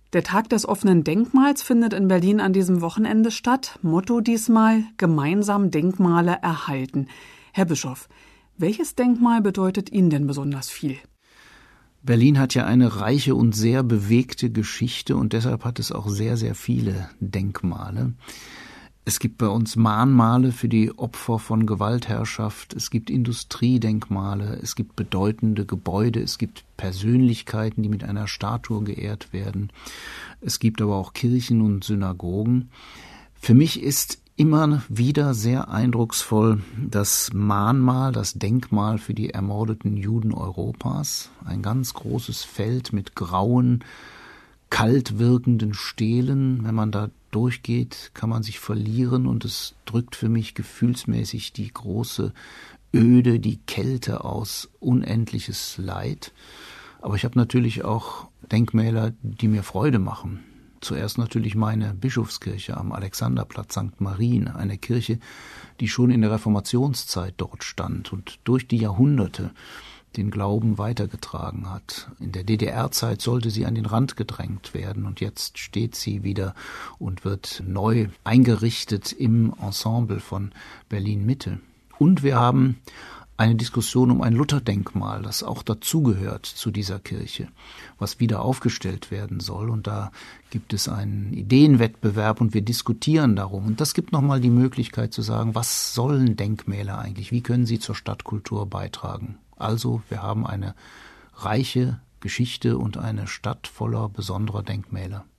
Der Tag des offenen Denkmals findet in Berlin an diesem Wochenende statt. Motto diesmal: gemeinsam Denkmale erhalten. Herr Bischof, welches Denkmal bedeutet Ihnen denn besonders viel? Berlin hat ja eine reiche und sehr bewegte Geschichte und deshalb hat es auch sehr, sehr viele Denkmale. Es gibt bei uns Mahnmale für die Opfer von Gewaltherrschaft, es gibt Industriedenkmale, es gibt bedeutende Gebäude, es gibt Persönlichkeiten, die mit einer Statue geehrt werden. Es gibt aber auch Kirchen und Synagogen. Für mich ist immer wieder sehr eindrucksvoll das Mahnmal, das Denkmal für die ermordeten Juden Europas. Ein ganz großes Feld mit grauen, kalt wirkenden Stelen. Wenn man da durchgeht, kann man sich verlieren und es drückt für mich gefühlsmäßig die große Öde, die Kälte aus, unendliches Leid. Aber ich habe natürlich auch Denkmäler, die mir Freude machen. Zuerst natürlich meine Bischofskirche am Alexanderplatz St. Marien, eine Kirche, die schon in der Reformationszeit dort stand und durch die Jahrhunderte den Glauben weitergetragen hat. In der DDR-Zeit sollte sie an den Rand gedrängt werden und jetzt steht sie wieder und wird neu eingerichtet im Ensemble von Berlin-Mitte. Und wir haben eine Diskussion um ein Lutherdenkmal, das auch dazugehört zu dieser Kirche, was wieder aufgestellt werden soll. Und da gibt es einen Ideenwettbewerb und wir diskutieren darum. Und das gibt nochmal die Möglichkeit zu sagen, was sollen Denkmäler eigentlich? Wie können sie zur Stadtkultur beitragen? Also wir haben eine reiche Geschichte und eine Stadt voller besonderer Denkmäler.